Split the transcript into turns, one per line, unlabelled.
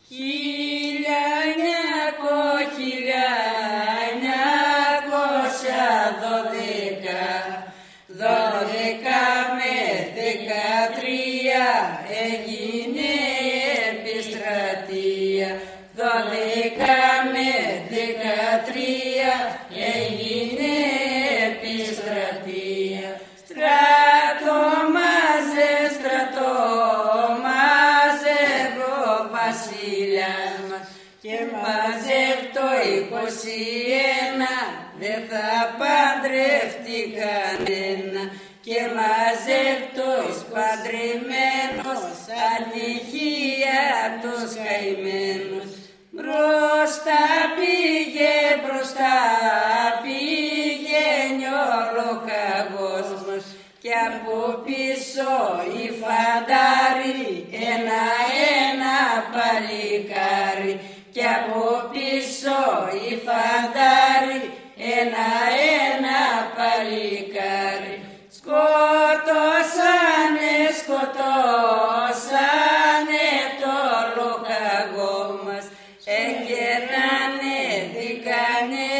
Δώδεκα με 13 έγινε επιστρατεία. 12 με 13 έγινε επιστρατεία. Στρατό μαζεύω βασιλιάς μας και μαζεύω το 21, δεν θα παντρευτεί κανένα. Και μαζεύτος παντρεμένος, ατυχία τους καημένους. Μπροστά πήγαινε ο λοχαγός μας, κι από πίσω οι φαντάροι ένα παλικάρι. Κι από πίσω οι φαντάροι ένα παλικάρι. Σκοτώσανε το λοχαγό μας, έγερνανε, δίκανε